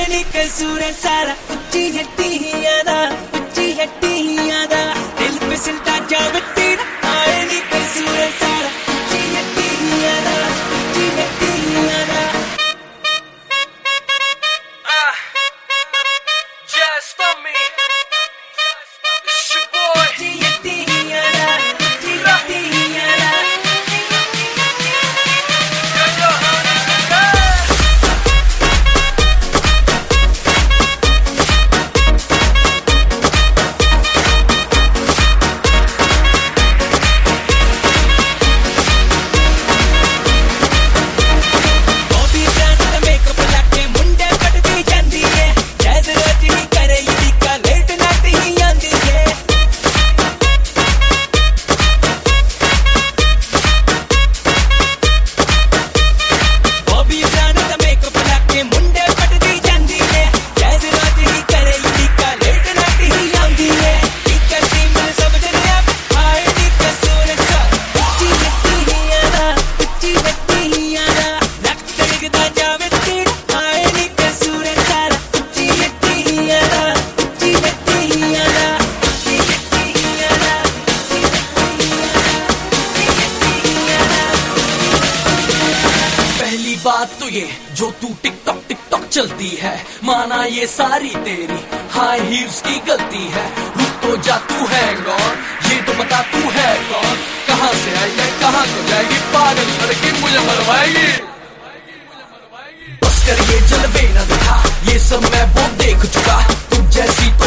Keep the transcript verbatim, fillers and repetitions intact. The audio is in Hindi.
नी कसूर सारा उच्ची हट्टी यादा उच्ची हट्टी यादा दिल पे सिलता जावे तेरा आए नी कसूर सारा उच्ची हट्टी यादा उच्ची हट्टी यादा Ah, just for me. It's your boy. उच्ची हट्टी यादा उच्ची हट्टी यादा Yo, yo, hey. Bobbi brand का मेकअप लाके मुंडे कटदी जांदी है जैद रोज ही करे इदी का लेट नाट ही आंदी है बॉबी ब्रांड का मेकअप लाके मुंडे कटदी जांदी है जैद रोज ही करे इदी का लेट नाट ही आंदी है ठीक है टीम सब जने आप आए नी कसूर सा उच्ची हट्टी यादा उच्ची हट्टी यादा लक तड़कदा जावे तेरा आए नी कसूर सारा उच्ची हट्टी यादा उच्ची हट्टी यादा उच्ची हट्टी यादा उच्ची हट्टी यादा पहली बात तो ये जो तू टिकटॉक टिकटॉक चलती है माना ये सारी तेरी हाई हील्स की गलती है रुक तो जा तू है कौन ये तो बता तू है कौन कहाँ से आई है कहाँ को जाएगी पागल लड़की मुझे मरवाएगी बस कर ये जलवे न दिखा ये सब मैं वो देख चुका तुम जैसी